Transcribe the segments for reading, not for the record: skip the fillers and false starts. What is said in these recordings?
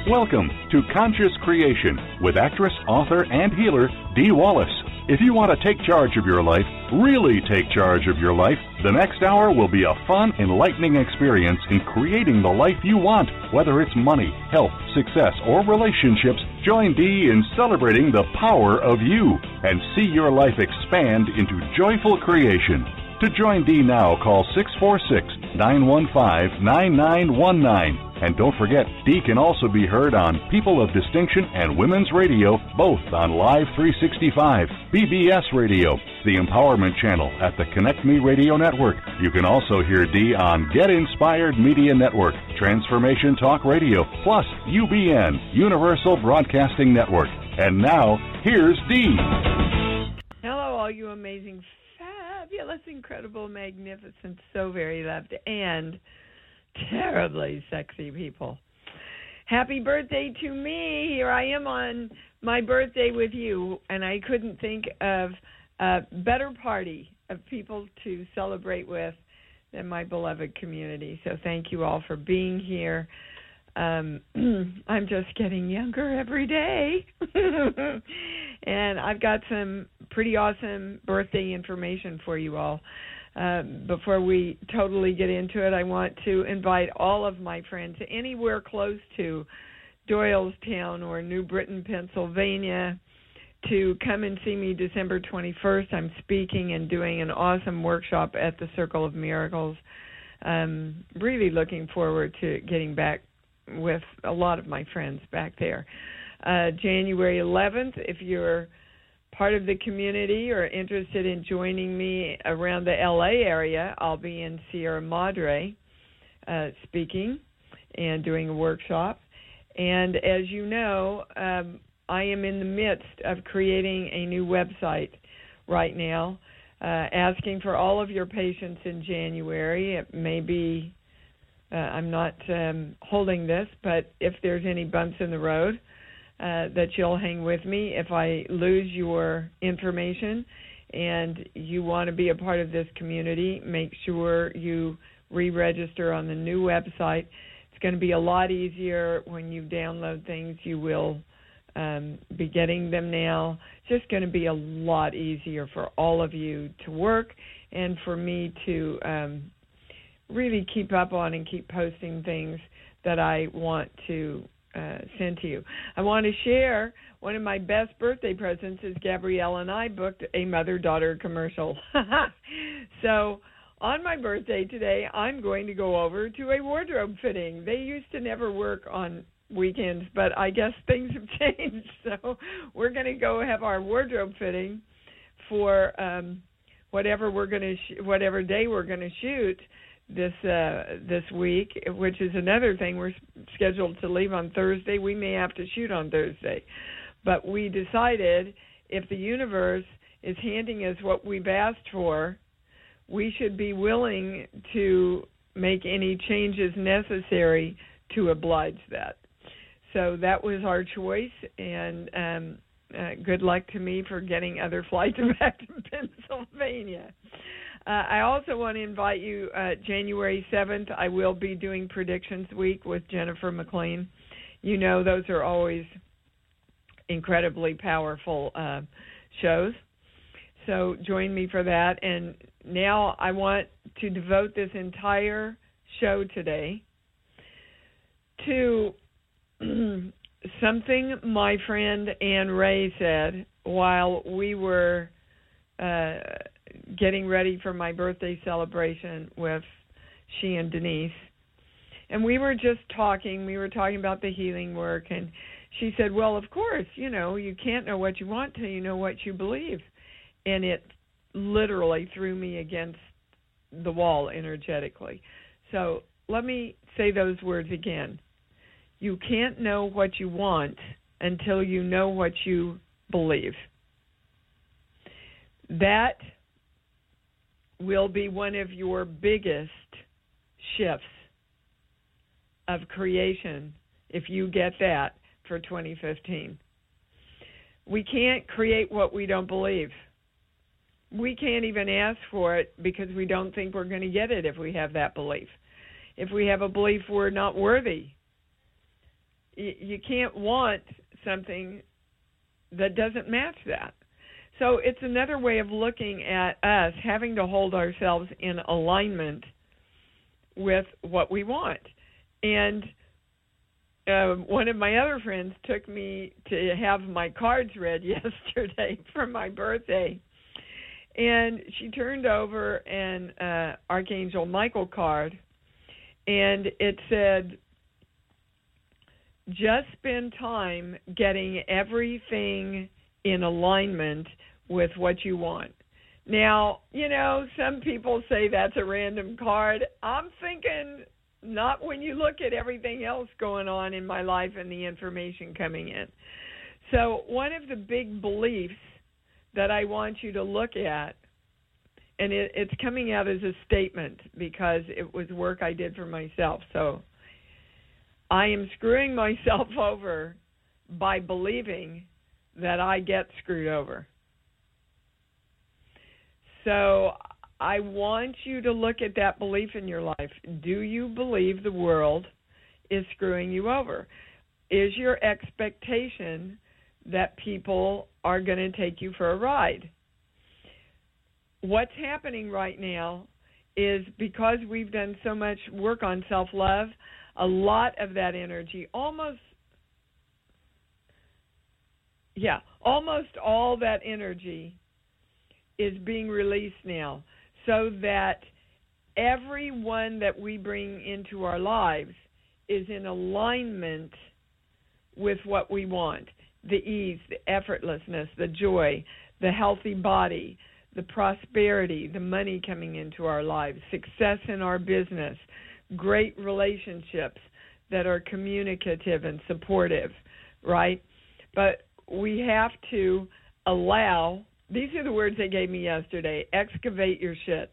Welcome to Conscious Creation with actress, author, and healer Dee Wallace. If you want to take charge of your life, really take charge of your life, the next hour will be a fun, enlightening experience in creating the life you want. Whether it's money, health, success, or relationships, join Dee in celebrating the power of you and see your life expand into joyful creation. To join Dee now, call 646-915-9919. And don't forget, Dee can also be heard on People of Distinction and Women's Radio, both on Live 365, BBS Radio, the Empowerment Channel at the Connect Me Radio Network. You can also hear Dee on Get Inspired Media Network, Transformation Talk Radio, plus UBN, Universal Broadcasting Network. And now, here's Dee. Hello, all you amazing, fabulous, incredible, magnificent, so very loved, and terribly sexy people. Happy birthday to me. Here I am on my birthday with you, and I couldn't think of a better party of people to celebrate with than my beloved community. So thank you all for being here. I'm just getting younger every day. And I've got some pretty awesome birthday information for you all. Before we totally get into it, I want to invite all of my friends anywhere close to Doylestown or New Britain, Pennsylvania, to come and see me December 21st. I'm speaking and doing an awesome workshop at the Circle of Miracles. Really looking forward to getting back with a lot of my friends back there. January 11th, if you're part of the community or interested in joining me around the LA area, I'll be in Sierra Madre speaking and doing a workshop. And as you know, I am in the midst of creating a new website right now, asking for all of your patience in January. It may be, I'm not holding this, but if there's any bumps in the road, that you'll hang with me. If I lose your information and you want to be a part of this community, make sure you re-register on the new website. It's going to be a lot easier when you download things. You will be getting them now. It's just going to be a lot easier for all of you to work and for me to really keep up on and keep posting things that I want to sent to you. I want to share one of my best birthday presents is Gabrielle and I booked a mother-daughter commercial. So on my birthday today, I'm going to go over to a wardrobe fitting. They used to never work on weekends, but I guess things have changed. So we're going to go have our wardrobe fitting for whatever day we're going to shoot this week, which is another thing. We're scheduled to leave on Thursday. We may have to shoot on Thursday. But we decided if the universe is handing us what we've asked for, we should be willing to make any changes necessary to oblige that. So that was our choice, and good luck to me for getting other flights back to Pennsylvania. I also want to invite you, January 7th, I will be doing Predictions Week with Jennifer McLean. You know those are always incredibly powerful shows. So join me for that. And now I want to devote this entire show today to something my friend Ann Ray said while we were getting ready for my birthday celebration with she and Denise. And we were just talking. We were talking about the healing work. And she said, well, of course, you can't know what you want till you know what you believe. And it literally threw me against the wall energetically. So let me say those words again. You can't know what you want until you know what you believe. That will be one of your biggest shifts of creation if you get that for 2015. We can't create what we don't believe. We can't even ask for it because we don't think we're going to get it if we have that belief. If we have a belief we're not worthy, you can't want something that doesn't match that. So it's another way of looking at us having to hold ourselves in alignment with what we want. And one of my other friends took me to have my cards read yesterday for my birthday. And she turned over an Archangel Michael card, and it said, just spend time getting everything in alignment with what you want. Now, some people say that's a random card. I'm thinking not when you look at everything else going on in my life and the information coming in. So one of the big beliefs that I want you to look at, and it's coming out as a statement because it was work I did for myself. So I am screwing myself over by believing that I get screwed over. So I want you to look at that belief in your life. Do you believe the world is screwing you over? Is your expectation that people are going to take you for a ride? What's happening right now is because we've done so much work on self-love, a lot of that energy, almost all that energy is being released now, so that everyone that we bring into our lives is in alignment with what we want. The ease, the effortlessness, the joy, the healthy body, the prosperity, the money coming into our lives, success in our business, great relationships that are communicative and supportive, right? But we have to allow, these are the words they gave me yesterday, excavate your shit.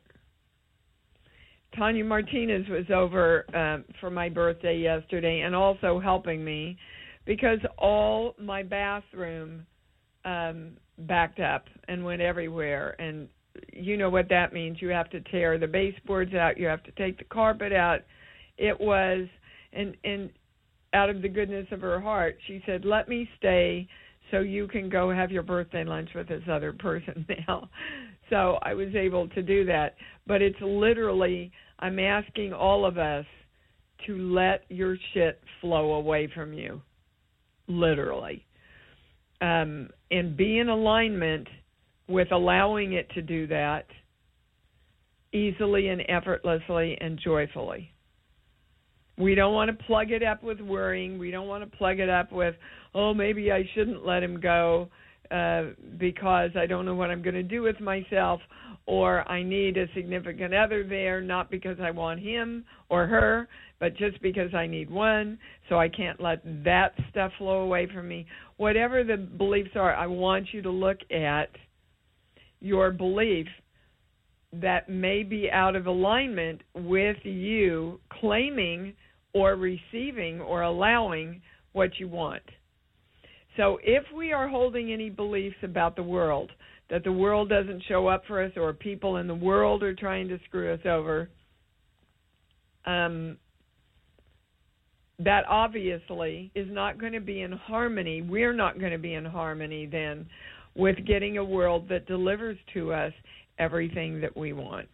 Tanya Martinez was over for my birthday yesterday and also helping me because all my bathroom backed up and went everywhere. And you know what that means. You have to tear the baseboards out. You have to take the carpet out. It was, and out of the goodness of her heart, she said, let me stay so you can go have your birthday lunch with this other person now. So I was able to do that. But it's literally, I'm asking all of us to let your shit flow away from you, literally. And be in alignment with allowing it to do that easily and effortlessly and joyfully. We don't want to plug it up with worrying. We don't want to plug it up with, oh, maybe I shouldn't let him go because I don't know what I'm going to do with myself, or I need a significant other there, not because I want him or her, but just because I need one, so I can't let that stuff flow away from me. Whatever the beliefs are, I want you to look at your belief that may be out of alignment with you claiming or receiving or allowing what you want. So if we are holding any beliefs about the world, that the world doesn't show up for us or people in the world are trying to screw us over, that obviously is not going to be in harmony. We're not going to be in harmony then with getting a world that delivers to us everything that we want.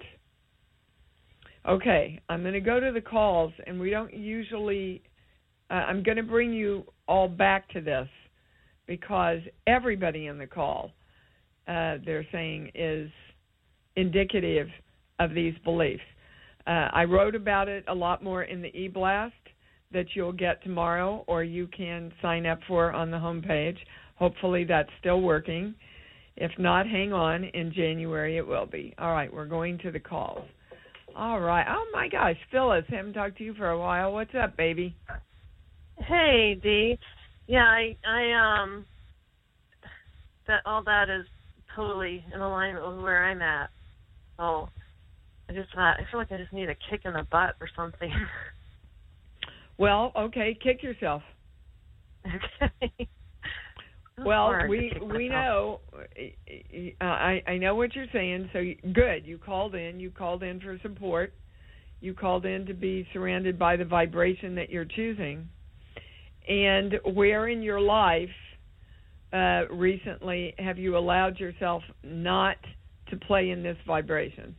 Okay, I'm going to go to the calls, and we don't usually, I'm going to bring you all back to this because everybody in the call, they're saying, is indicative of these beliefs. I wrote about it a lot more in the e-blast that you'll get tomorrow, or you can sign up for on the homepage. Hopefully that's still working. If not, hang on. In January it will be. All right, we're going to the calls. All right. Oh, my gosh, Phyllis, haven't talked to you for a while. What's up, baby? Hey, Dee. Yeah, I that all that is totally in alignment with where I'm at. So I feel like I just need a kick in the butt or something. Well, okay, kick yourself. Okay. Well, we know. I know what you're saying. So good. You called in. You called in for support. You called in to be surrounded by the vibration that you're choosing. And where in your life recently have you allowed yourself not to play in this vibration?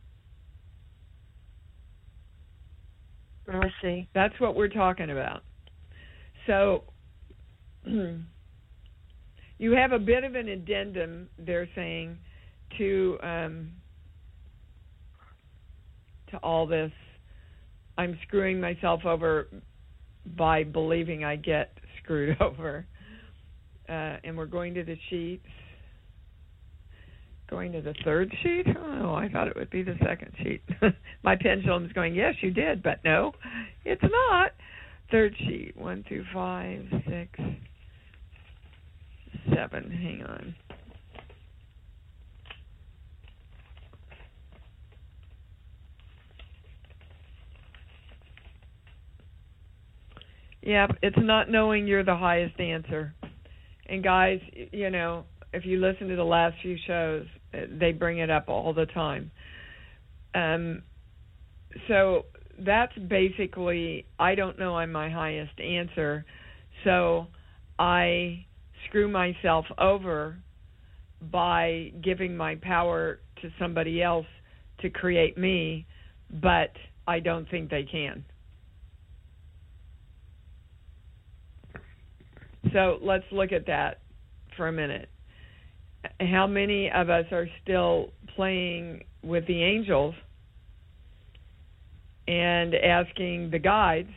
Let's see. That's what we're talking about. So you have a bit of an addendum, they're saying, to all this. I'm screwing myself over by believing I get screwed over. And we're going to the sheets. Going to the third sheet? Oh, I thought it would be the second sheet. My pendulum's going, yes, you did, but no, it's not. Third sheet, 1 through 5, 6, 7. Hang on. Yep, it's not knowing you're the highest answer. And guys, you know, if you listen to the last few shows, they bring it up all the time. So that's basically, I don't know I'm my highest answer, so I screw myself over by giving my power to somebody else to create me, but I don't think they can. So let's look at that for a minute. How many of us are still playing with the angels and asking the guides,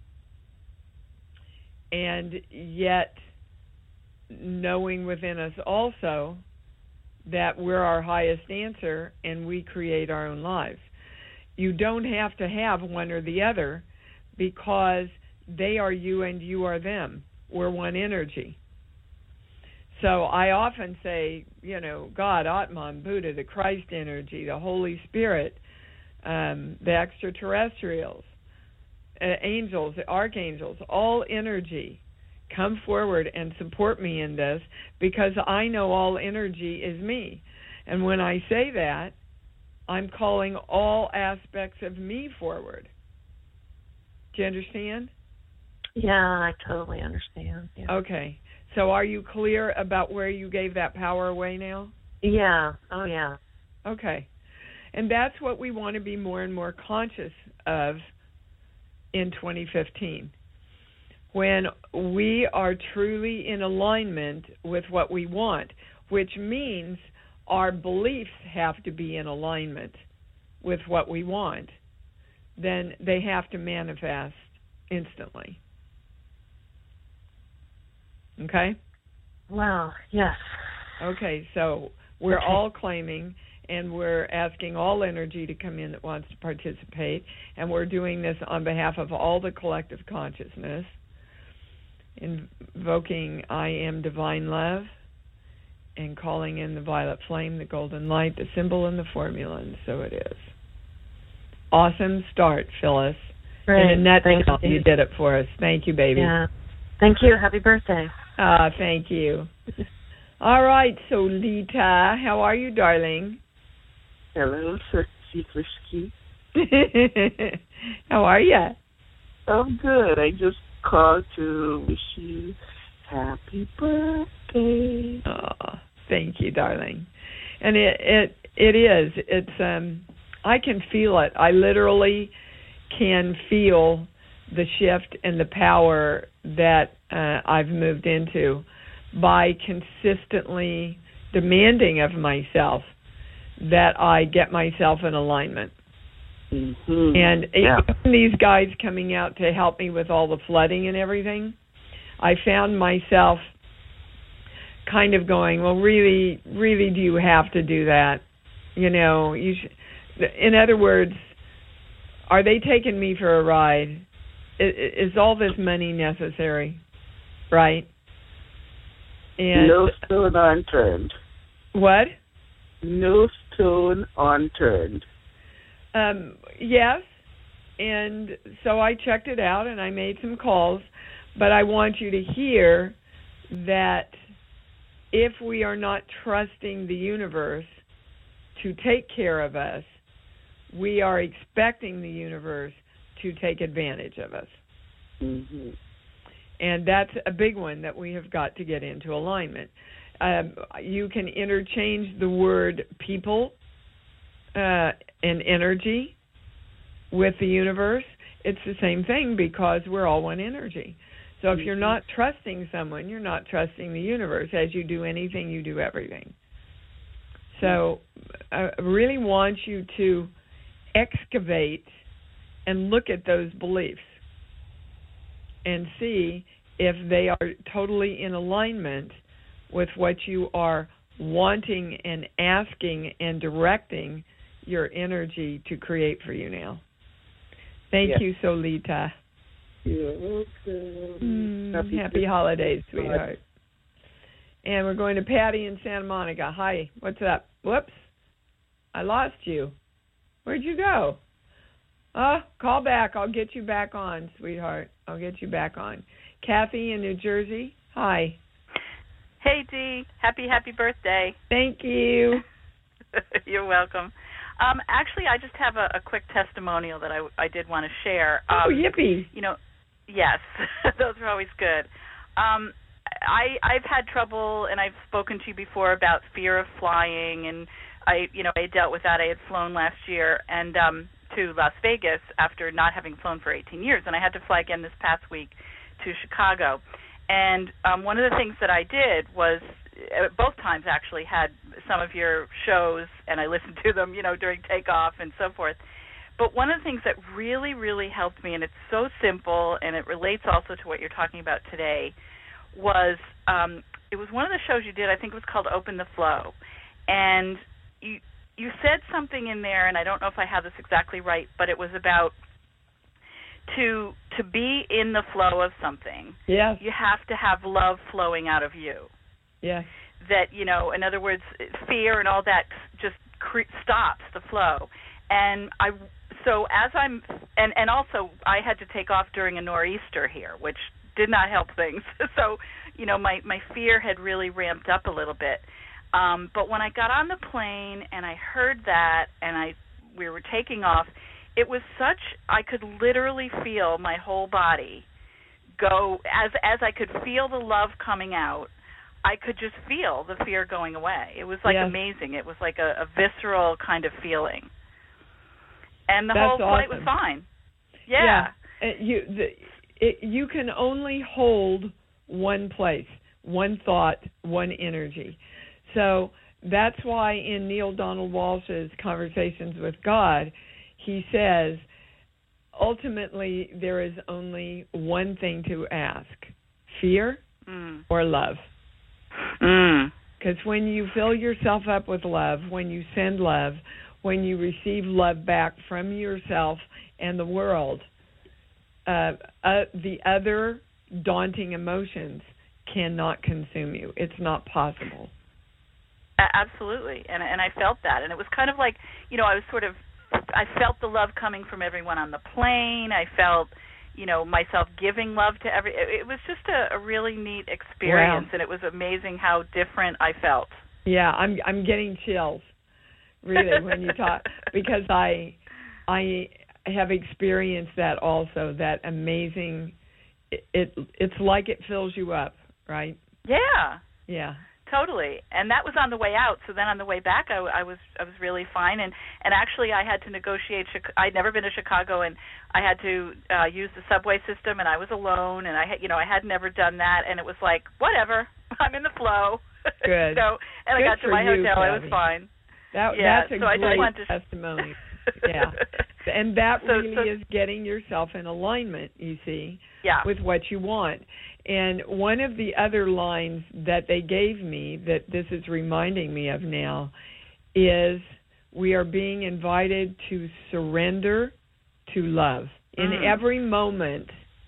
and yet knowing within us also that we're our highest answer and we create our own lives? You don't have to have one or the other, because they are you and you are them. We're one energy. So I often say, you know, God, Atman, Buddha, the Christ energy, the Holy Spirit, the extraterrestrials, angels, the archangels, all energy, come forward and support me in this, because I know all energy is me. And when I say that, I'm calling all aspects of me forward. Do you understand? Yeah, I totally understand. Yeah. Okay. So are you clear about where you gave that power away now? Yeah. Oh, yeah. Okay. And that's what we want to be more and more conscious of in 2015. When we are truly in alignment with what we want, which means our beliefs have to be in alignment with what we want, then they have to manifest instantly. Okay? Wow, yes. Okay, so we're all claiming, and we're asking all energy to come in that wants to participate, and we're doing this on behalf of all the collective consciousness, invoking I am divine love, and calling in the violet flame, the golden light, the symbol, and the formula, and so it is. Awesome start, Phyllis. Great. In a nutshell, you did it for us. Thank you, baby. Yeah. Thank you. Happy birthday. Thank you. All right, so Lita, how are you, darling? Hello, Sexy Frisky. How are you? I'm good. I just called to wish you happy birthday. Oh, thank you, darling. And it is. It's I can feel it. I literally can feel the shift and the power that I've moved into by consistently demanding of myself that I get myself in alignment. Mm-hmm. And even these guys coming out to help me with all the flooding and everything, I found myself kind of going, well, really, do you have to do that? You know, you in other words, are they taking me for a ride? Is all this money necessary? Right? And no stone unturned. What? No stone unturned. Yes, and so I checked it out and I made some calls, but I want you to hear that if we are not trusting the universe to take care of us, we are expecting the universe to take advantage of us. Mm-hmm. And that's a big one that we have got to get into alignment. You can interchange the word people and energy with the universe. It's the same thing because we're all one energy. So if you're not trusting someone, you're not trusting the universe. As you do anything, you do everything. So I really want you to excavate and look at those beliefs and see if they are totally in alignment with what you are wanting and asking and directing your energy to create for you now. Thank you, Solita. You're welcome. Happy holidays, sweetheart. And we're going to Patty in Santa Monica. Hi, what's up? Whoops, I lost you. Where'd you go? Call back. I'll get you back on, sweetheart. I'll get you back on. Kathy in New Jersey. Hi. Hey, Dee. Happy birthday. Thank you. You're welcome. Actually, I just have a quick testimonial that I did want to share. Yippee. Yes, those are always good. I've had trouble, and I've spoken to you before about fear of flying, and I dealt with that. I had flown last year and to Las Vegas after not having flown for 18 years, and I had to fly again this past week to Chicago. And one of the things that I did was, both times actually, had some of your shows, and I listened to them, during takeoff and so forth. But one of the things that really, really helped me, and it's so simple, and it relates also to what you're talking about today, was it was one of the shows you did. I think it was called Open the Flow, and you said something in there, and I don't know if I have this exactly right, but it was about to be in the flow of something. Yes. You have to have love flowing out of you. Yes. That, in other words, fear and all that just stops the flow. And and also I had to take off during a nor'easter here, which did not help things. So, my fear had really ramped up a little bit. But when I got on the plane and I heard that and we were taking off, it was I could literally feel my whole body go, as I could feel the love coming out, I could just feel the fear going away. It was amazing. It was like a visceral kind of feeling. And the whole flight was fine. Yeah. You can only hold one place, one thought, one energy. So that's why in Neale Donald Walsh's Conversations with God, he says, ultimately there is only one thing to ask, fear or love. Because when you fill yourself up with love, when you send love, when you receive love back from yourself and the world, the other daunting emotions cannot consume you. It's not possible. Absolutely, and I felt that, and it was kind of like, I felt the love coming from everyone on the plane. I felt, myself giving love to it was just a really neat experience. Wow. And it was amazing how different I felt. Yeah, I'm getting chills, really, when you talk, because I have experienced that also, that amazing, it's like it fills you up, right? Yeah. Yeah. Totally, and that was on the way out. So then on the way back, I was really fine, and actually I had to negotiate. I'd never been to Chicago, and I had to use the subway system, and I was alone, and I had never done that, and it was like, whatever, I'm in the flow. Good. And I got to my hotel. I was fine. That's a great testimony. Yeah, and that really is getting yourself in alignment, you see, with what you want. And one of the other lines that they gave me that this is reminding me of now is we are being invited to surrender to love. In every moment,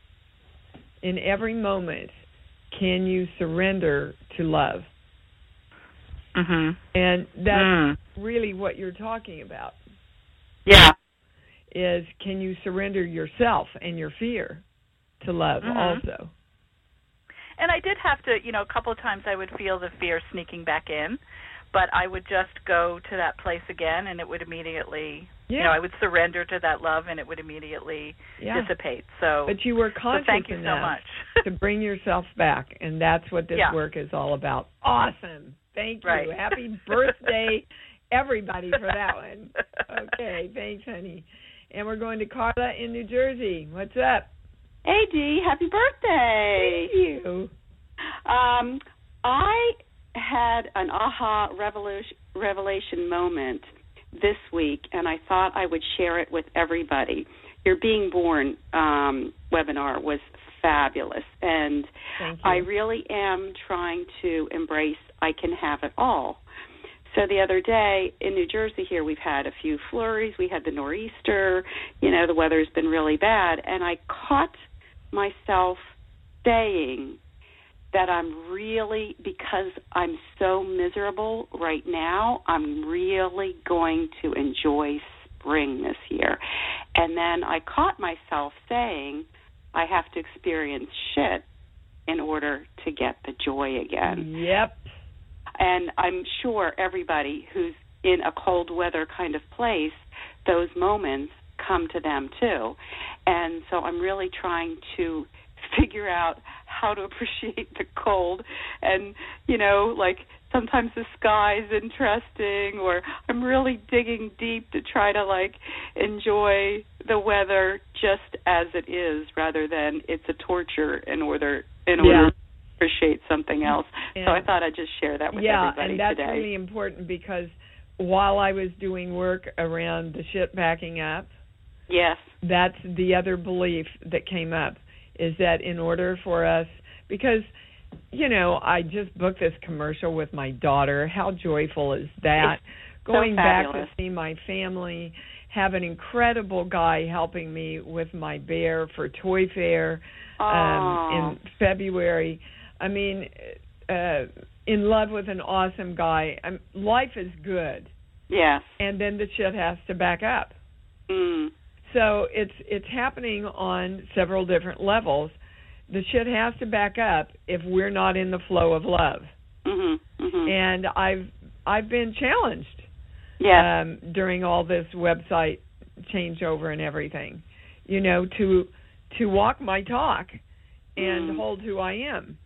can you surrender to love? Mm-hmm. And that's really what you're talking about. Yeah. Is can you surrender yourself and your fear to love also? And I did have to, a couple of times I would feel the fear sneaking back in. but I would just go to that place again, and it would immediately, I would surrender to that love, and it would immediately dissipate. So, but you were conscious thank you enough so much to bring yourself back, and that's what this work is all about. Awesome. Thank you. Right. Happy birthday, everybody, for that one. Okay, thanks, honey. And we're going to Carla in New Jersey. What's up? Hey, Dee, happy birthday. Thank you. I had an aha revelation moment this week, and I thought I would share it with everybody. Your Being Born webinar was fabulous, and I really am trying to embrace I can have it all. So the other day in New Jersey here, we've had a few flurries. We had the nor'easter. The weather's been really bad, and I caught myself saying that I'm really, because I'm so miserable right now, I'm really going to enjoy spring this year. And then I caught myself saying I have to experience shit in order to get the joy again. Yep. And I'm sure everybody who's in a cold weather kind of place, those moments come to them too. And so I'm really trying to figure out how to appreciate the cold. And, like sometimes the sky's interesting, or I'm really digging deep to try to, enjoy the weather just as it is rather than it's a torture in order to appreciate something else. So I thought I'd just share that with everybody and that's today. really important, because while I was doing work around the shit backing up, that's the other belief that came up, is that in order for us, because, I just booked this commercial with my daughter. How joyful is that? It's going so back to see my family, have an incredible guy helping me with my bear for Toy Fair in February. I mean, in love with an awesome guy. Life is good. Yes. And then the shit has to back up. Mm. So it's happening on several different levels. The shit has to back up if we're not in the flow of love. Mm-hmm. Mm-hmm. And I've been challenged during all this website changeover and everything, to walk my talk and hold who I am.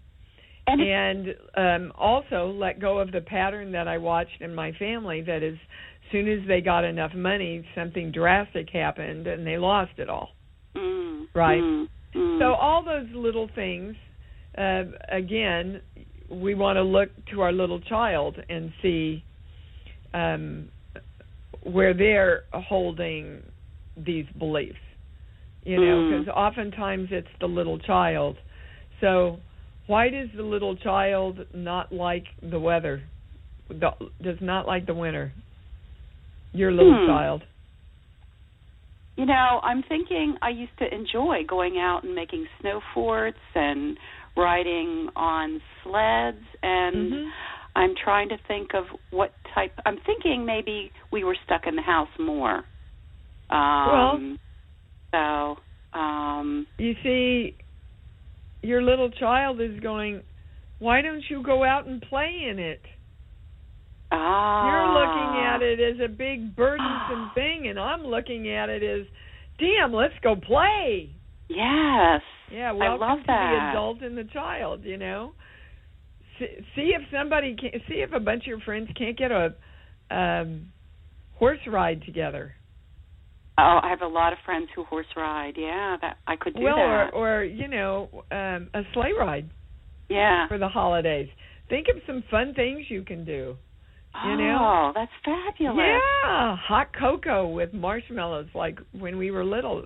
And also let go of the pattern that I watched in my family, that as soon as they got enough money, something drastic happened and they lost it all. Right? So all those little things, again, we want to look to our little child and see where they're holding these beliefs, because oftentimes it's the little child. So why does the little child not like the weather, does not like the winter? Your little child. I'm thinking I used to enjoy going out and making snow forts and riding on sleds, and I'm trying to think of what type. I'm thinking maybe we were stuck in the house more. You see, your little child is going, why don't you go out and play in it? You're looking at it as a big burdensome thing, and I'm looking at it as, damn, let's go play. Yes. Yeah, welcome I love to that. the adult and the child, See if a bunch of your friends can't get a horse ride together. Oh, I have a lot of friends who horse ride. Yeah, that I could do that. Or a sleigh ride. Yeah. For the holidays. Think of some fun things you can do. Oh, that's fabulous. Yeah, hot cocoa with marshmallows like when we were little.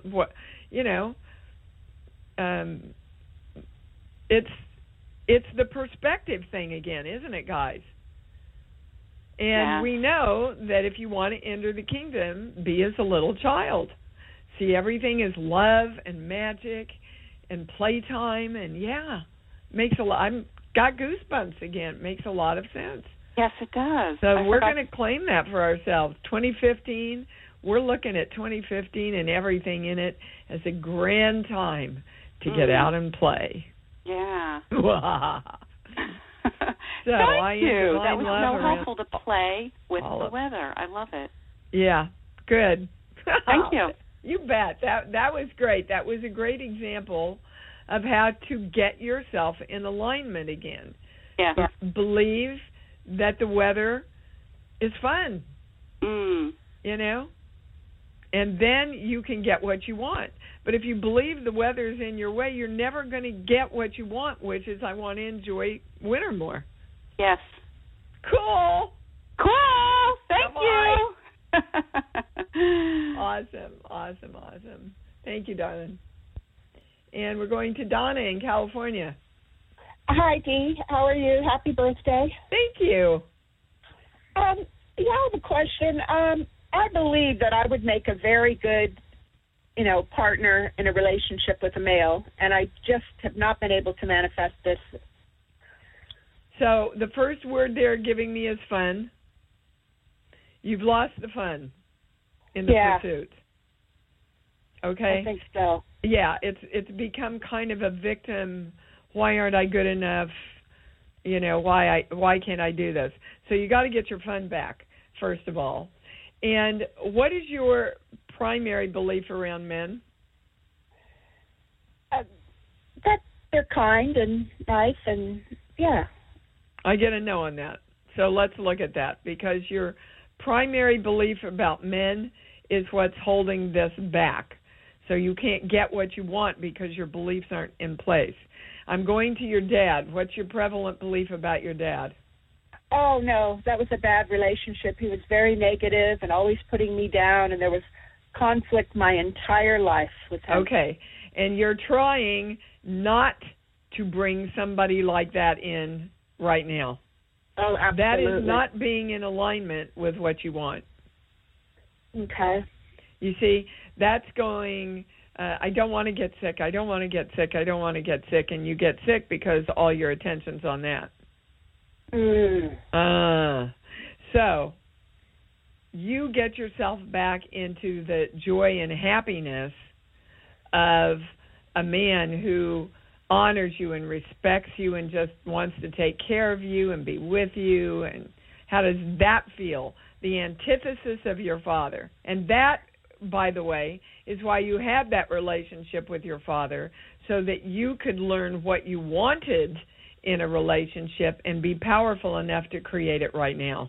It's the perspective thing again, isn't it, guys? And we know that if you want to enter the kingdom, be as a little child. See everything as love and magic and playtime, and makes a lot. I've got goosebumps again. Makes a lot of sense. Yes, it does. So we're going to claim that for ourselves. 2015, we're looking at 2015 and everything in it as a grand time to get out and play. Yeah. So Thank you. That was love so helpful to play with the weather. I love it. Yeah, good. Thank you. You bet. That was great. That was a great example of how to get yourself in alignment again. Yeah. Believe that the weather is fun. You know? And then you can get what you want. But if you believe the weather's in your way, you're never going to get what you want, which is I want to enjoy winter more. Yes. Cool. Thank you. Awesome. Thank you, darling. And we're going to Donna in California. Hi, Dee. How are you? Happy birthday. Thank you. I have a question. I believe that I would make a very good, partner in a relationship with a male, and I just have not been able to manifest this. So the first word they're giving me is fun. You've lost the fun in the pursuit. Okay? I think so. Yeah, it's become kind of a victim. Why aren't I good enough? Why can't I do this? So you got to get your fun back, first of all. And what is your primary belief around men? That they're kind and nice and, I get a no on that. So let's look at that, because your primary belief about men is what's holding this back. So you can't get what you want because your beliefs aren't in place. I'm going to your dad. What's your prevalent belief about your dad? Oh, no, that was a bad relationship. He was very negative and always putting me down, and there was conflict my entire life with him. Okay, and you're trying not to bring somebody like that in right now. Oh, absolutely. That is not being in alignment with what you want. Okay. You see, that's going, I don't want to get sick, I don't want to get sick, I don't want to get sick, and you get sick because all your attention's on that. So you get yourself back into the joy and happiness of a man who honors you and respects you and just wants to take care of you and be with you. And how does that feel? The antithesis of your father. And that, by the way, is why you had that relationship with your father, so that you could learn what you wanted in a relationship and be powerful enough to create it right now.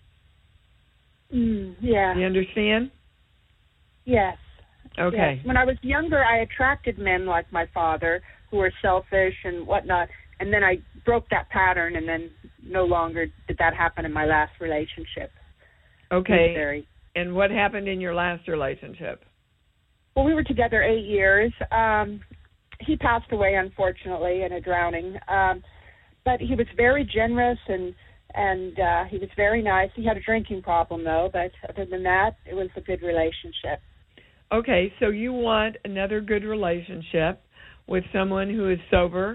Yeah. You understand? Yes. Okay. Yes. When I was younger, I attracted men like my father who were selfish and whatnot, and then I broke that pattern, and then no longer did that happen in my last relationship. Okay. And what happened in your last relationship? Well, we were together 8 years. He passed away, unfortunately, in a drowning. But he was very generous and he was very nice. He had a drinking problem, though, but other than that, it was a good relationship. Okay, so you want another good relationship with someone who is sober,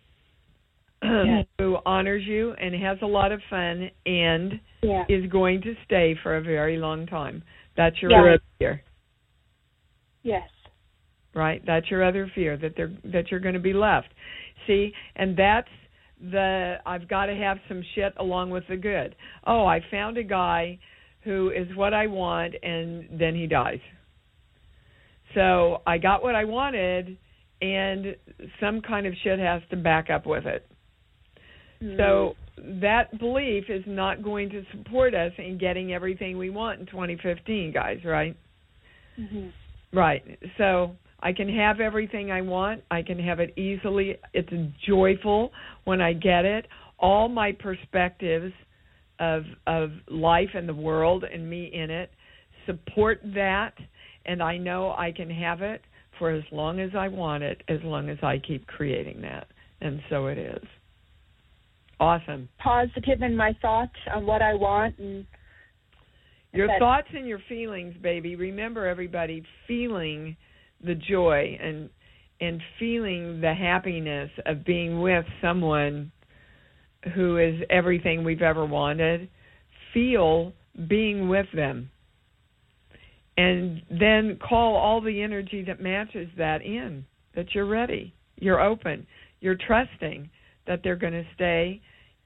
who honors you and has a lot of fun and is going to stay for a very long time. That's your other fear. Yes. Right? That's your other fear, that you're going to be left. See, and that's I've got to have some shit along with the good. Oh, I found a guy who is what I want, and then he dies. So I got what I wanted, and some kind of shit has to back up with it. So that belief is not going to support us in getting everything we want in 2015, guys, right? Right. So I can have everything I want. I can have it easily. It's joyful when I get it. All my perspectives of life and the world and me in it support that, and I know I can have it for as long as I want it, as long as I keep creating that. And so it is. Awesome. Positive in my thoughts on what I want. And your thoughts and your feelings, baby. Remember, everybody, feeling the joy and feeling the happiness of being with someone who is everything we've ever wanted. Feel being with them. And then call all the energy that matches that in, that you're ready, you're open, you're trusting that they're going to stay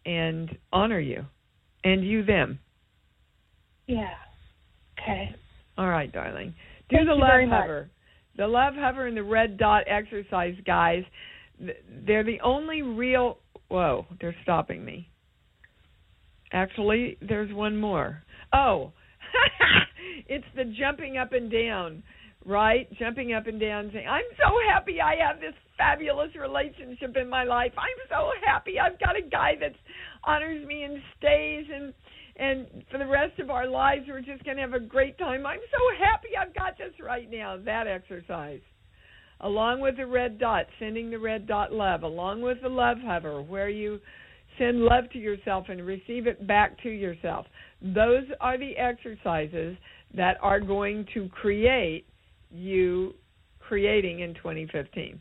and honor you, and you them. Yeah. Okay. All right, darling. Do Thank the you love very much. hover. The love hover and the red dot exercise, guys. They're the only real... Whoa, they're stopping me. Actually, there's one more. Oh, it's the jumping up and down, right? Jumping up and down saying, I'm so happy I have this fabulous relationship in my life. I'm so happy I've got a guy that honors me and stays, and for the rest of our lives we're just going to have a great time. I'm so happy I've got this right now. That exercise. Along with the red dot, sending the red dot love, along with the love hover, where you send love to yourself and receive it back to yourself. Those are the exercises that are going to create you creating in 2015.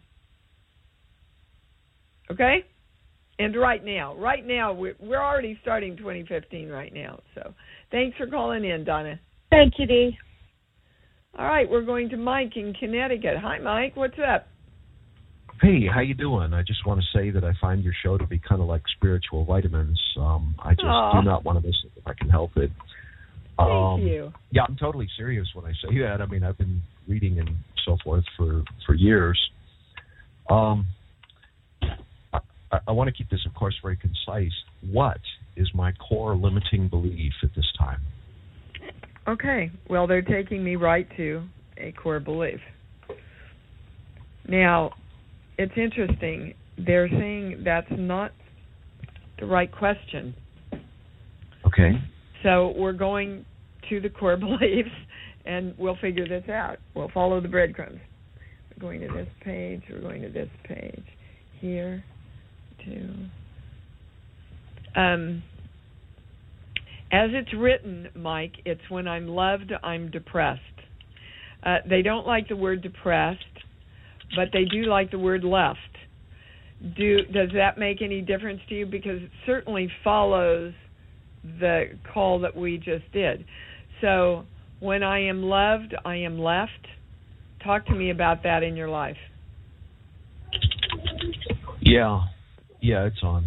Okay? And right now we're already starting 2015 right now. So thanks for calling in, Donna. Thank you, Dee. All right, we're going to Mike in Connecticut. Hi, Mike. What's up? Hey, how you doing? I just want to say that I find your show to be kind of like spiritual vitamins. I just do not want to miss it if I can help it. Thank you. Yeah, I'm totally serious when I say that. I mean, I've been reading and so forth for years. I want to keep this, of course, very concise. What is my core limiting belief at this time? Okay. Well, they're taking me right to a core belief. Now, it's interesting. They're saying that's not the right question. Okay. So we're going to the core beliefs, and we'll figure this out. We'll follow the breadcrumbs. We're going to this page. We're going to this page. Here. As it's written, Mike, it's when I'm loved, I'm depressed. They don't like the word depressed, but they do like the word left. Does that make any difference to you? Because it certainly follows the call that we just did. So when I am loved, I am left. Talk to me about that in your life. Yeah, it's on.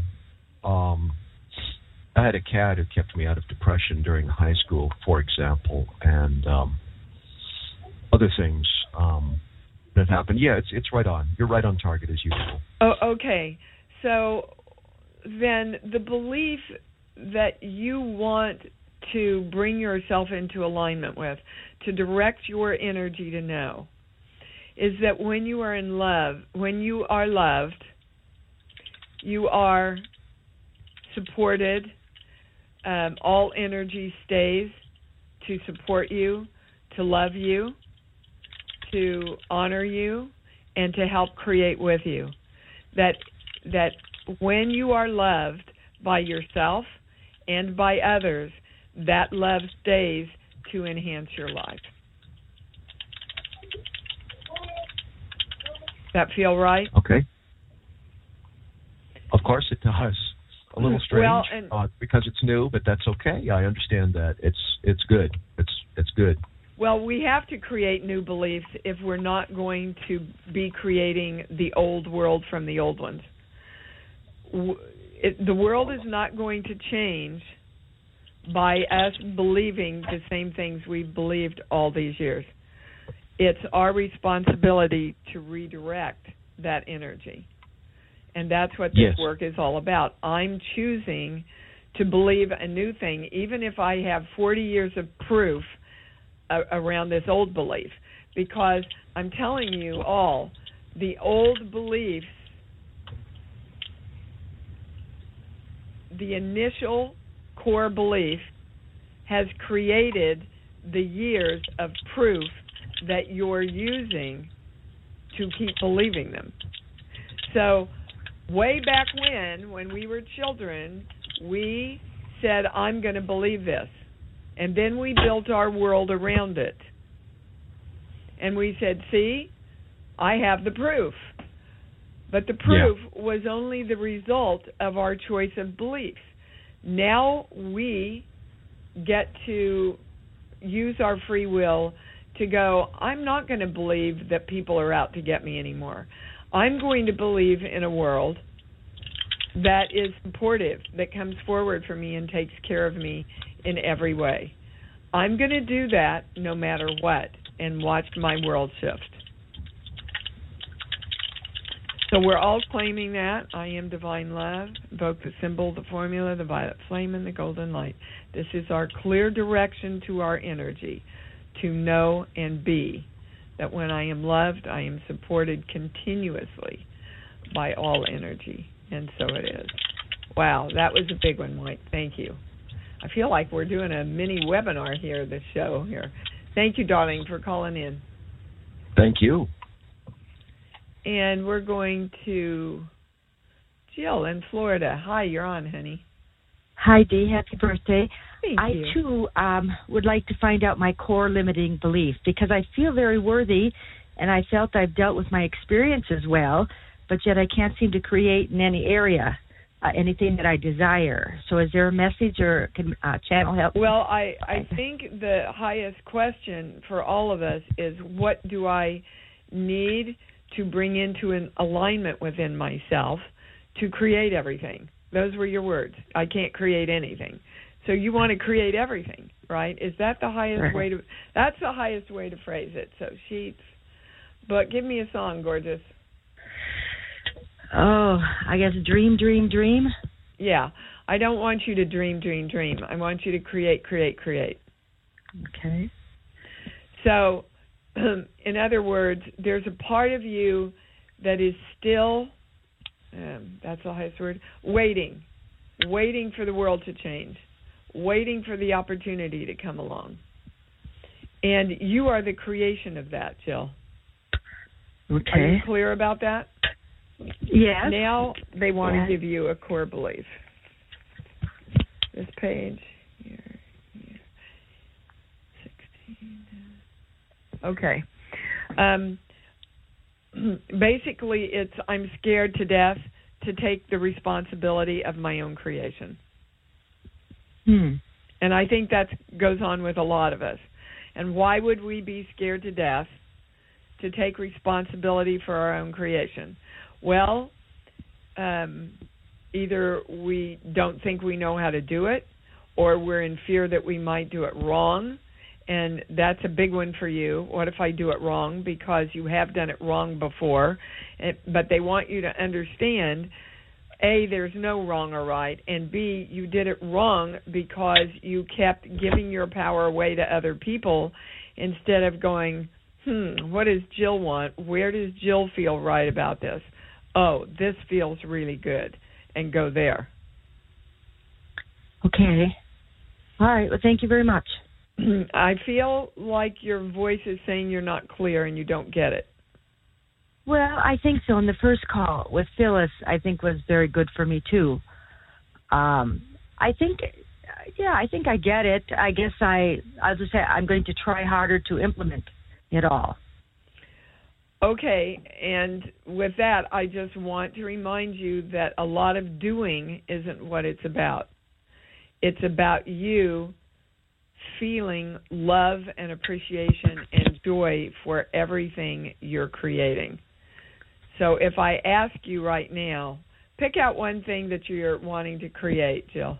I had a cat who kept me out of depression during high school, for example, and other things that happened. Yeah, it's right on. You're right on target as usual. Oh, okay. So then the belief that you want to bring yourself into alignment with, to direct your energy to know, is that when you are in love, when you are loved, you are supported. All energy stays to support you, to love you, to honor you, and to help create with you. That when you are loved by yourself and by others, that love stays to enhance your life. That feel right? Okay. Of course it does. A little strange because it's new, but that's okay. I understand that. It's good. It's good. Well, we have to create new beliefs if we're not going to be creating the old world from the old ones. The world is not going to change by us believing the same things we've believed all these years. It's our responsibility to redirect that energy. And that's what this work is all about. I'm choosing to believe a new thing, even if I have 40 years of proof around this old belief. Because I'm telling you all, the old beliefs, the initial core belief has created the years of proof that you're using to keep believing them. So way back when we were children, we said, I'm going to believe this. And then we built our world around it. And we said, see, I have the proof. But the proof was only the result of our choice of beliefs. Now we get to use our free will to go, I'm not going to believe that people are out to get me anymore. I'm going to believe in a world that is supportive, that comes forward for me and takes care of me in every way. I'm going to do that no matter what and watch my world shift. So we're all claiming that. I am divine love. Invoke the symbol, the formula, the violet flame, and the golden light. This is our clear direction to our energy, to know and be that when I am loved, I am supported continuously by all energy. And so it is. Wow, that was a big one, Mike. Thank you. I feel like we're doing a mini webinar here, this show here. Thank you, darling, for calling in. Thank you. And we're going to Jill in Florida. Hi, you're on, honey. Hi, Dee. Happy birthday. Thank you. I, too, would like to find out my core limiting belief because I feel very worthy and I felt I've dealt with my experiences well, but yet I can't seem to create in any area anything that I desire. So is there a message or can channel help? Well, I think the highest question for all of us is what do I need to bring into an alignment within myself to create everything? Those were your words. I can't create anything. So you want to create everything, right? Is that the highest way to? That's the highest way to phrase it. So sheets. But give me a song, gorgeous. Oh, I guess dream, dream, dream. Yeah. I don't want you to dream, dream, dream. I want you to create, create, create. Okay. So, in other words, there's a part of you that is still, that's the highest word, waiting for the world to change, waiting for the opportunity to come along. And you are the creation of that, Jill. Okay. Are you clear about that? Yes. Now they want to give you a core belief. This page here, 16. Okay. Basically, it's I'm scared to death to take the responsibility of my own creation. And I think that goes on with a lot of us. And why would we be scared to death to take responsibility for our own creation? Well, either we don't think we know how to do it, or we're in fear that we might do it wrong, and that's a big one for you. What if I do it wrong? Because you have done it wrong before, but they want you to understand, A, there's no wrong or right, and B, you did it wrong because you kept giving your power away to other people instead of going, what does Jill want? Where does Jill feel right about this? Oh, this feels really good, and go there. Okay. All right. Well, thank you very much. I feel like your voice is saying you're not clear and you don't get it. Well, I think so. In the first call with Phyllis, I think was very good for me, too. I think I get it. I guess I'll just say I'm going to try harder to implement it all. Okay, and with that, I just want to remind you that a lot of doing isn't what it's about. It's about you feeling love and appreciation and joy for everything you're creating. So if I ask you right now, pick out one thing that you're wanting to create, Jill.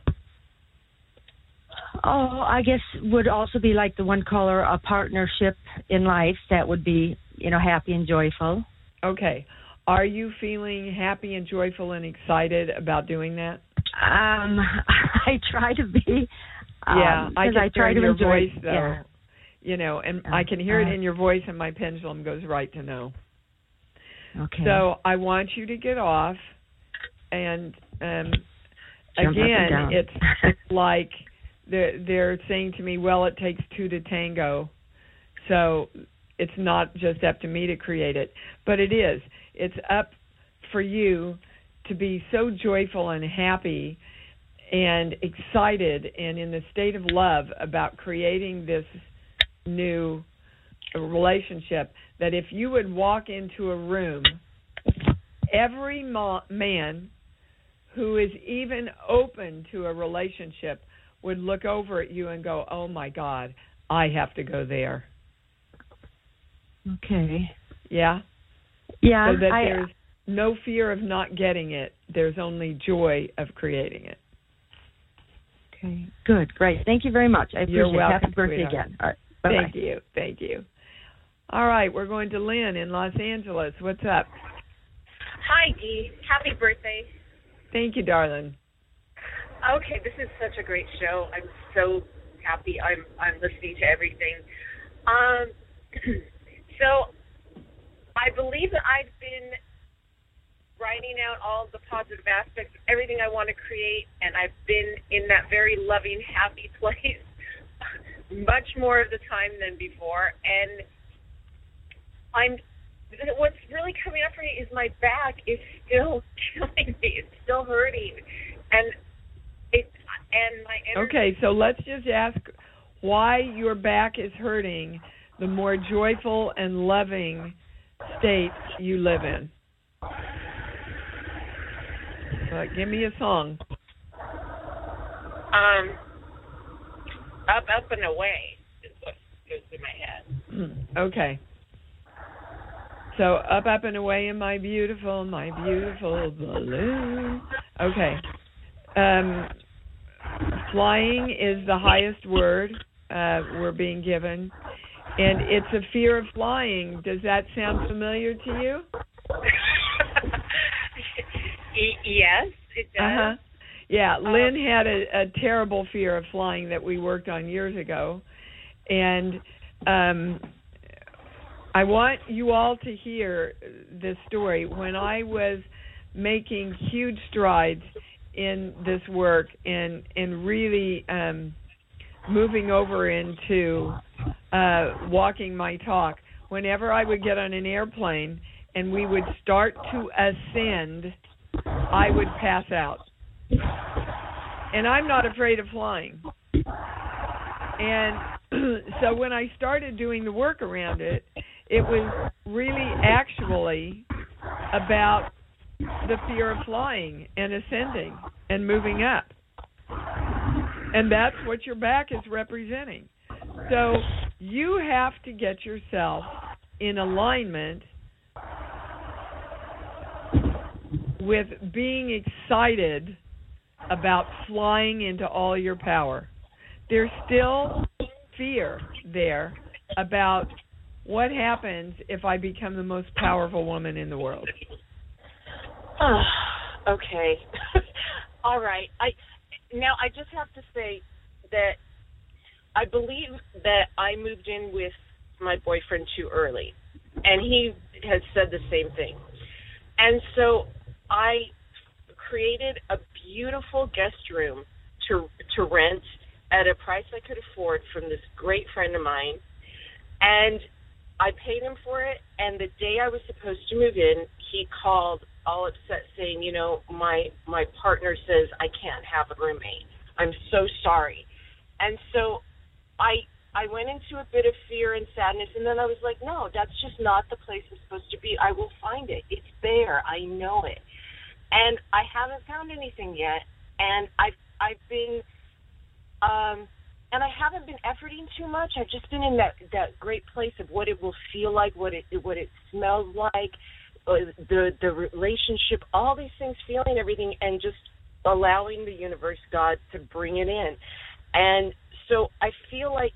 Oh, I guess would also be like the one caller, a partnership in life that would be, happy and joyful. Okay. Are you feeling happy and joyful and excited about doing that? I try to be. Yeah, I can hear in your voice, though. Yeah. And I can hear it in your voice, and my pendulum goes right to no. Okay. So I want you to get off, and again, it's like they're saying to me, well, it takes two to tango, so it's not just up to me to create it, but it is. It's up for you to be so joyful and happy and excited and in the state of love about creating this new relationship that if you would walk into a room, every man who is even open to a relationship would look over at you and go, oh, my God, I have to go there. Okay. Yeah? Yeah. So that no fear of not getting it. There's only joy of creating it. Okay, good, great. Thank you very much. I appreciate You're welcome, it. Happy birthday sweetheart. again. All right, bye-bye. Thank you. All right, we're going to Lynn in Los Angeles. What's up? Hi, Dee. Happy birthday. Thank you, darling. Okay, this is such a great show. I'm so happy. I'm listening to everything. So I believe that I've been writing out all the positive aspects of everything I want to create, and I've been in that very loving, happy place much more of the time than before. And what's really coming up for me is my back is still killing me. It's still hurting, and my energy. Okay, so let's just ask why your back is hurting. The more joyful and loving state you live in. Give me a song. Up and Away is what goes through my head. Okay. So up and away in my beautiful balloon. Okay. Flying is the highest word we're being given, and it's a fear of flying. Does that sound familiar to you? Yes, it does. Uh-huh. Yeah, Lynn had a terrible fear of flying that we worked on years ago, and I want you all to hear this story. When I was making huge strides in this work and really moving over into walking my talk, whenever I would get on an airplane and we would start to ascend, I would pass out. And I'm not afraid of flying. And so when I started doing the work around it, it was really actually about the fear of flying and ascending and moving up. And that's what your back is representing. So you have to get yourself in alignment with being excited about flying into all your power. There's still fear there about what happens if I become the most powerful woman in the world. Okay. All right. I just have to say that I believe that I moved in with my boyfriend too early, and he has said the same thing. And so I created a beautiful guest room to rent at a price I could afford from this great friend of mine, and I paid him for it, and the day I was supposed to move in, he called all upset saying, you know, my partner says I can't have a roommate. I'm so sorry. And so I went into a bit of fear and sadness, and then I was like, no, that's just not the place I'm supposed to be. I will find it. It's there. I know it. And I haven't found anything yet, and I've been and I haven't been efforting too much. I've just been in that great place of what it will feel like, what it smells like, the relationship, all these things, feeling everything, and just allowing the universe, God, to bring it in. And so I feel like,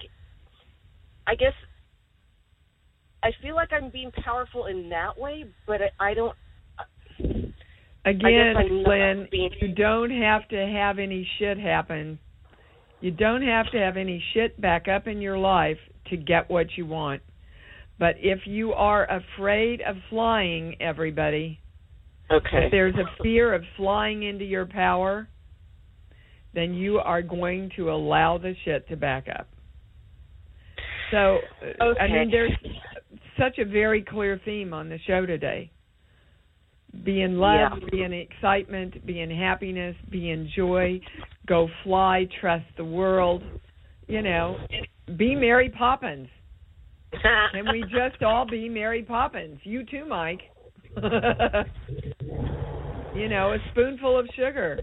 I feel like I'm being powerful in that way, but I don't. Again, Lynn, you don't have to have any shit happen. You don't have to have any shit back up in your life to get what you want. But if you are afraid of flying, everybody, if there's a fear of flying into your power, then you are going to allow the shit to back up. So, I mean, there's such a very clear theme on the show today. Be in love, be in excitement, be in happiness, be in joy, go fly, trust the world, you know, be Mary Poppins. Can we just all be Mary Poppins? You too, Mike. You know, a spoonful of sugar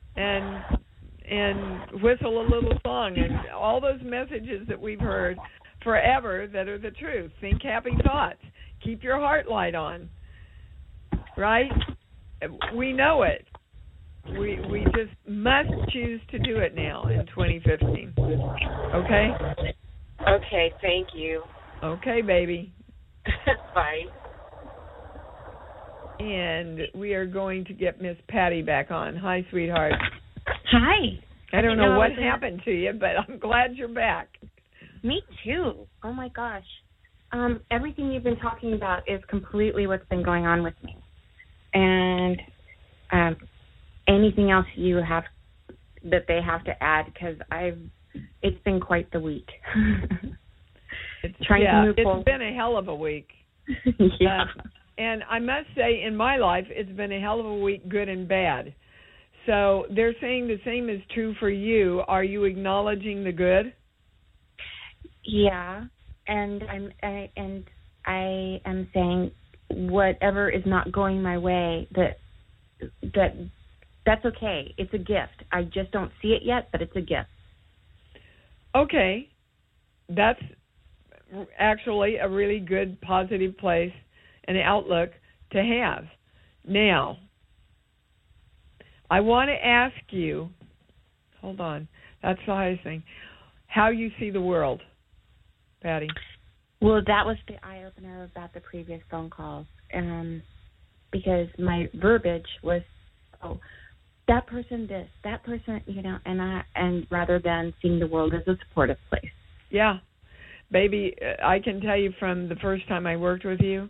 and whistle a little song and all those messages that we've heard forever that are the truth. Think happy thoughts. Keep your heart light on. right? We know it. We just must choose to do it now in 2015. Okay? Okay, thank you. Okay, baby. Bye. And we are going to get Miss Patty back on. Hi, sweetheart. Hi. I don't know what happened to you, but I'm glad you're back. Me too. Oh, my gosh. Everything you've been talking about is completely what's been going on with me. And anything else you have that they have to add, because it's been quite the week. It's forward. Been a hell of a week. Yeah. And I must say, in my life, it's been a hell of a week, good and bad. So they're saying the same is true for you. Are you acknowledging the good? Yeah, and I am saying whatever is not going my way, that's okay. It's a gift. I just don't see it yet, but it's a gift. Okay, that's actually a really good, positive place and outlook to have. Now, I want to ask you, hold on, that's the highest thing, how you see the world, Patty. Well, that was the eye-opener about the previous phone calls, because my verbiage was, that person this, that person, and rather than seeing the world as a supportive place. Yeah. Baby, I can tell you from the first time I worked with you,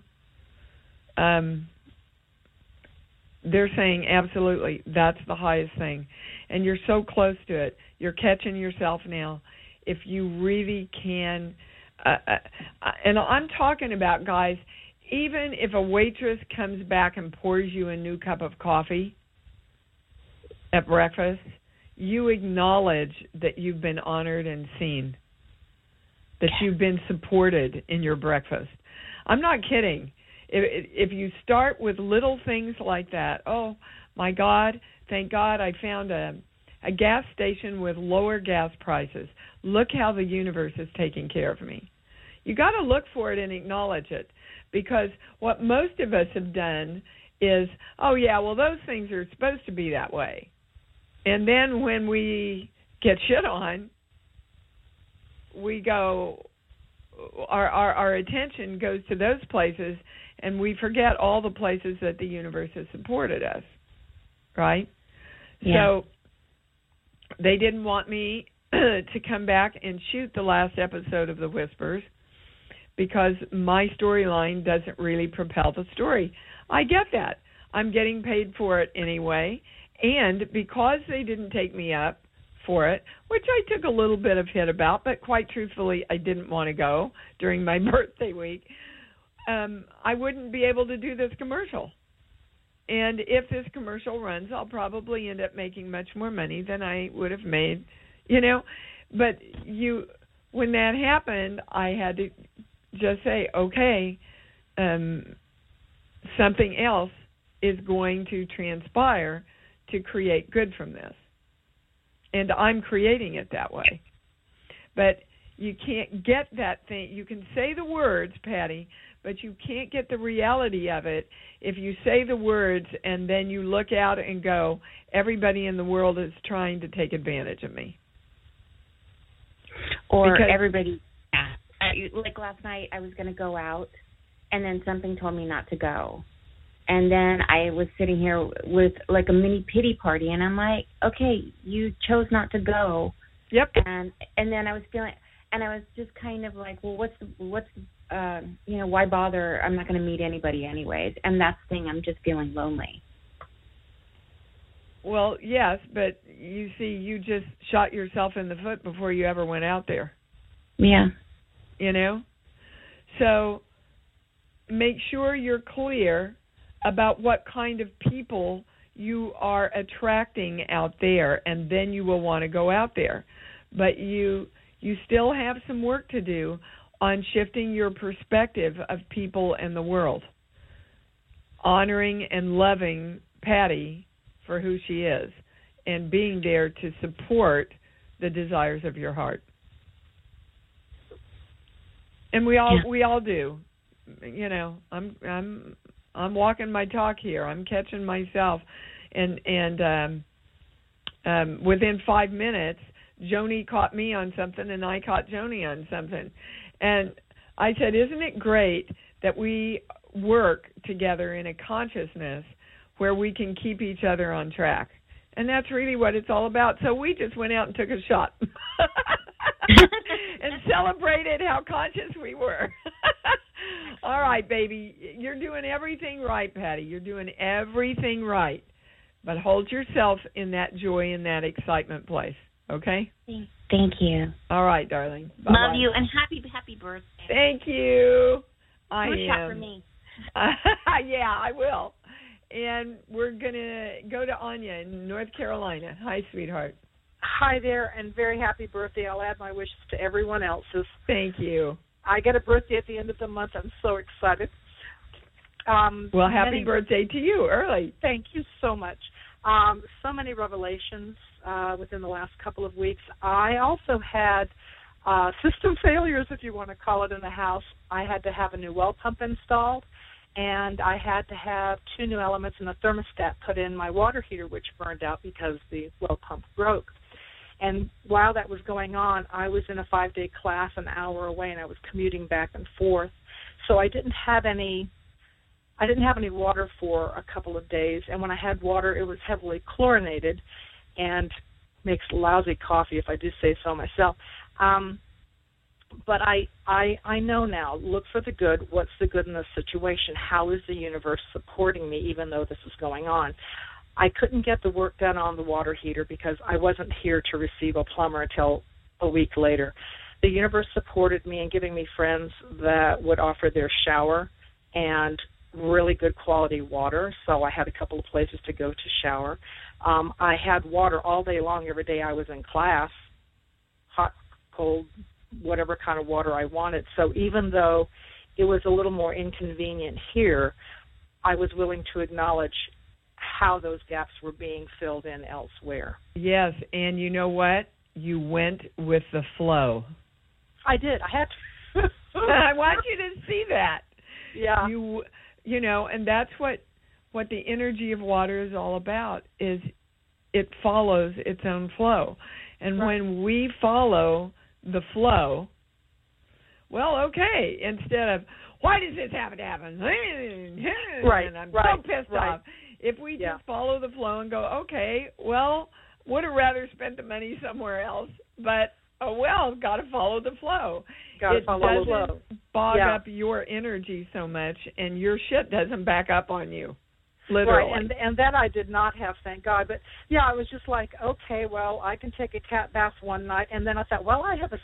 they're saying absolutely that's the highest thing. And you're so close to it. You're catching yourself now. If you really can, and I'm talking about, guys, even if a waitress comes back and pours you a new cup of coffee at breakfast, you acknowledge that you've been honored and seen, that you've been supported in your breakfast. I'm not kidding. If you start with little things like that, oh, my God, thank God I found a gas station with lower gas prices. Look how the universe is taking care of me. You got to look for it and acknowledge it, because what most of us have done is, oh, yeah, well, those things are supposed to be that way. And then when we get shit on, we go, our attention goes to those places, and we forget all the places that the universe has supported us, right? Yeah. So they didn't want me to come back and shoot the last episode of The Whispers because my storyline doesn't really propel the story. I get that. I'm getting paid for it anyway, and because they didn't take me up for it, which I took a little bit of hit about, but quite truthfully, I didn't want to go during my birthday week, I wouldn't be able to do this commercial. And if this commercial runs, I'll probably end up making much more money than I would have made, But when that happened, I had to just say, okay, something else is going to transpire to create good from this. And I'm creating it that way. But you can't get that thing. You can say the words, Patty, but you can't get the reality of it if you say the words and then you look out and go, everybody in the world is trying to take advantage of me. Or everybody, like last night I was going to go out and then something told me not to go. And then I was sitting here with like a mini pity party, and I'm like, okay, you chose not to go. Yep. And then I was feeling, and I was just kind of like, well, why bother? I'm not going to meet anybody anyways. And that's the thing, I'm just feeling lonely. Well, yes, but you see, you just shot yourself in the foot before you ever went out there. Yeah. So make sure you're clear about what kind of people you are attracting out there, and then you will want to go out there. But you still have some work to do on shifting your perspective of people and the world, honoring and loving Patty for who she is, and being there to support the desires of your heart. And we all do. I'm walking my talk here. I'm catching myself. And within 5 minutes, Joni caught me on something, and I caught Joni on something. And I said, isn't it great that we work together in a consciousness where we can keep each other on track? And that's really what it's all about. So we just went out and took a shot and celebrated how conscious we were. All right, baby. You're doing everything right, Patty. You're doing everything right. But hold yourself in that joy and that excitement place, okay? Thank you. All right, darling. Bye-bye. Love you, and happy birthday. Thank you. Do a shot for me. Yeah, I will. And we're going to go to Anya in North Carolina. Hi, sweetheart. Hi there, and very happy birthday. I'll add my wishes to everyone else's. Thank you. I get a birthday at the end of the month. I'm so excited. Well, happy birthday to you early. Thank you so much. So many revelations within the last couple of weeks. I also had system failures, if you want to call it, in the house. I had to have a new well pump installed, and I had to have 2 new elements in the thermostat put in my water heater, which burned out because the well pump broke. And while that was going on, I was in a 5-day class an hour away, and I was commuting back and forth. So I didn't have any water for a couple of days. And when I had water, it was heavily chlorinated and makes lousy coffee, if I do say so myself. But I know now, look for the good. What's the good in this situation? How is the universe supporting me even though this is going on? I couldn't get the work done on the water heater because I wasn't here to receive a plumber until a week later. The universe supported me in giving me friends that would offer their shower and really good quality water, so I had a couple of places to go to shower. I had water all day long every day I was in class, hot, cold, whatever kind of water I wanted. So even though it was a little more inconvenient here, I was willing to acknowledge how those gaps were being filled in elsewhere. Yes, and you know what? You went with the flow. I did. I had to. I want you to see that. Yeah. You know, and that's what the energy of water is all about, is it follows its own flow. And when we follow the flow, well, okay, instead of, why does this have to happen? Right. And I'm so pissed off. If we just follow the flow and go, okay, well, would have rather spent the money somewhere else, but got to follow the flow. Got to follow the flow. It doesn't bog up your energy so much, and your shit doesn't back up on you, literally. Right, and that I did not have, thank God. But, yeah, I was just like, okay, well, I can take a cat bath one night, and then I thought, well, I have a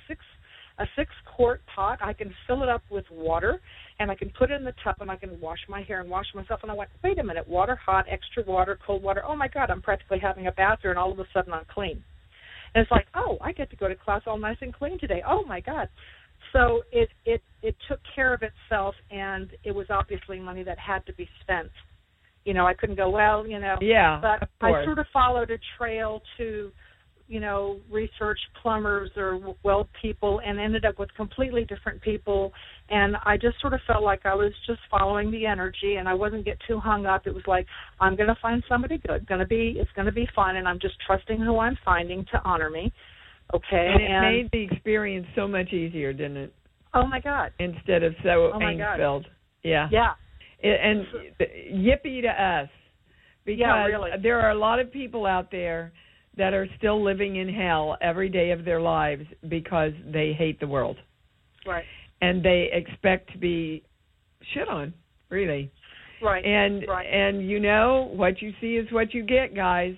6-quart pot. I can fill it up with water, and I can put it in the tub, and I can wash my hair and wash myself. And I went, wait a minute, water hot, extra water, cold water. Oh, my God, I'm practically having a bath here, and all of a sudden I'm clean. And it's like, oh, I get to go to class all nice and clean today. Oh, my God. So it took care of itself, and it was obviously money that had to be spent. You know, I couldn't go, well, you know. Yeah, but I sort of followed a trail to, you know, research plumbers or weld people, and ended up with completely different people. And I just sort of felt like I was just following the energy, and I wasn't get too hung up. It was like, I'm going to find somebody good. It's going to be fun, and I'm just trusting who I'm finding to honor me. Okay. And it made the experience so much easier, didn't it? Oh, my God. Instead of so angst-filled. Yeah. Yeah. And yippee to us. Because really. There are a lot of people out there that are still living in hell every day of their lives because they hate the world. Right. And they expect to be shit on, really. Right. And you know, what you see is what you get, guys.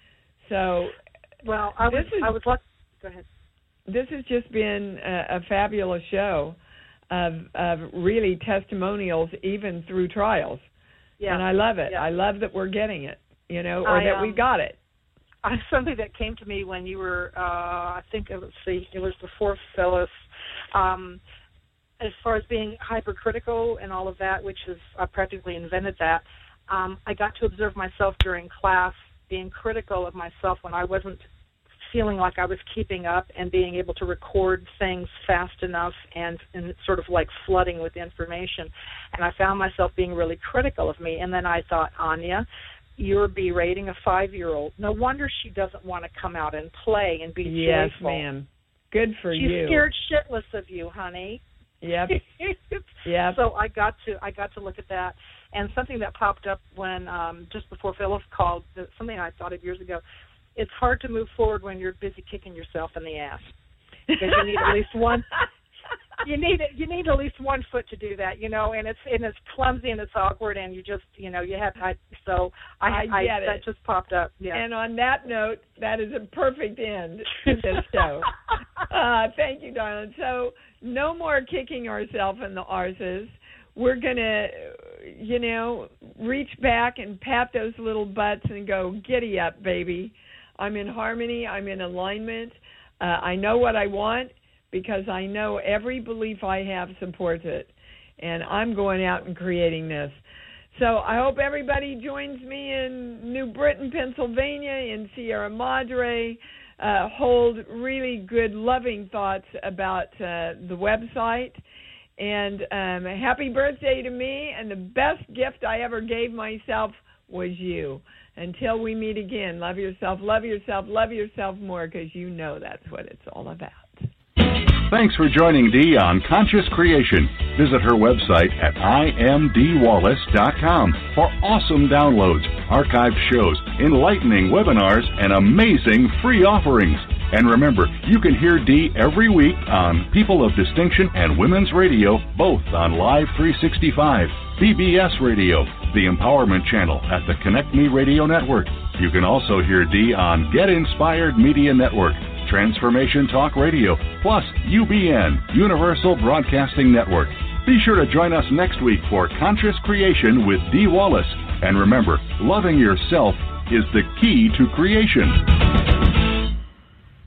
So, well, I was lucky. Go ahead. This has just been a fabulous show of really testimonials, even through trials. Yeah. And I love it. Yeah. I love that we're getting it, you know, or that we got it. Something that came to me when you were, I think, it was before Phyllis, as far as being hypercritical and all of that, which is, I practically invented that. I got to observe myself during class being critical of myself when I wasn't feeling like I was keeping up and being able to record things fast enough and sort of like flooding with information. And I found myself being really critical of me. And then I thought, Anya, you're berating a 5-year-old. No wonder she doesn't want to come out and play and be joyful. Yes, ma'am. Good for She's you. She's scared shitless of you, honey. Yep. Yep. So I got to look at that. And something that popped up when just before Phyllis called, something I thought of years ago, it's hard to move forward when you're busy kicking yourself in the ass. Because you need at least one you need at least 1 foot to do that, and it's clumsy and it's awkward and you just you have that just popped up. Yeah. And on that note, that is a perfect end to this show. Thank you, darling. So no more kicking ourselves in the arses. We're gonna, reach back and pat those little butts and go, giddy up, baby. I'm in harmony. I'm in alignment. I know what I want, because I know every belief I have supports it. And I'm going out and creating this. So I hope everybody joins me in New Britain, Pennsylvania, in Sierra Madre. Hold really good, loving thoughts about the website. And happy birthday to me. And the best gift I ever gave myself was you. Until we meet again, love yourself, love yourself, love yourself more, because you know that's what it's all about. Thanks for joining Dee on Conscious Creation. Visit her website at imdwallace.com for awesome downloads, archived shows, enlightening webinars, and amazing free offerings. And remember, you can hear Dee every week on People of Distinction and Women's Radio, both on Live 365, PBS Radio, the Empowerment Channel at the Connect Me Radio Network. You can also hear Dee on Get Inspired Media Network, Transformation Talk Radio, plus UBN, Universal Broadcasting Network. Be sure to join us next week for Conscious Creation with Dee Wallace. And remember, loving yourself is the key to creation.